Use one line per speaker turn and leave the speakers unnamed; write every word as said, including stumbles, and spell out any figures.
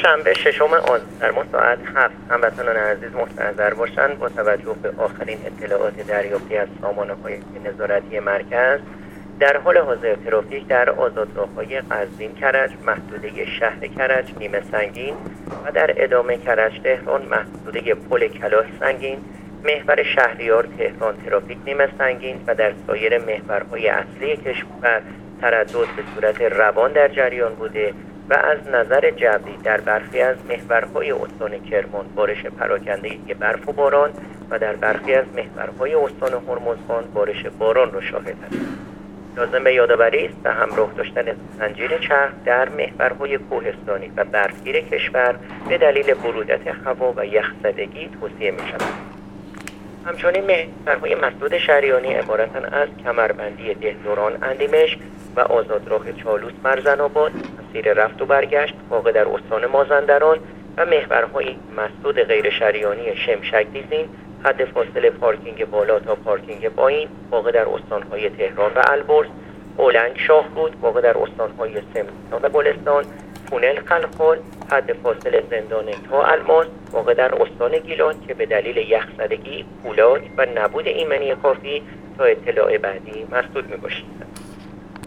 شنبه ششم آذر در ساعت هفت هموطنان عزیز مستحضر باشند. با توجه به آخرین اطلاعات دریافتی از سامانه‌های نظارتی مرکز، در حال حاضر ترافیک در آزادراه‌های قزوین کرج، محدوده شهر کرج نیمه سنگین و در ادامه کرج تهران محدوده پل کلاش سنگین، محور شهریار تهران ترافیک نیمه سنگین و در سایر محورهای اصلی کشور تردد به صورت روان در جریان بوده و از نظر جوی در برخی از محورهای استان کرمان بارش پراکندگی برف و باران و در برخی از محورهای استان هرمزگان بارش باران را شاهد هستیم. لازم به یادآوری است به همراه داشتن زنجیر چرخ در محورهای کوهستانی و برفگیر کشور به دلیل برودت هوا و یخزدگی توصیه می شود. همچنین محورهای مسدود شریانی عبارتند از کمربندی دهدوران اندیمشک و آزادراه چالوس مرزن‌آباد، مسیر رفت و برگشت واقع در استان مازندران و محورهای مسدود غیر شریانی شمشک دیزین، حد فاصله پارکینگ بالا تا پارکینگ پایین واقع در استانهای تهران و البرز، اولنگ شاهرود واقع در استانهای سمنان و گلستان، تونل خلخال، حد فاصله زندان تا الماس واقع در استان گیلان که به دلیل یخزدگی، پولاد و نبود ایمنی کافی تا اطلاع بعدی مسدود می باشید.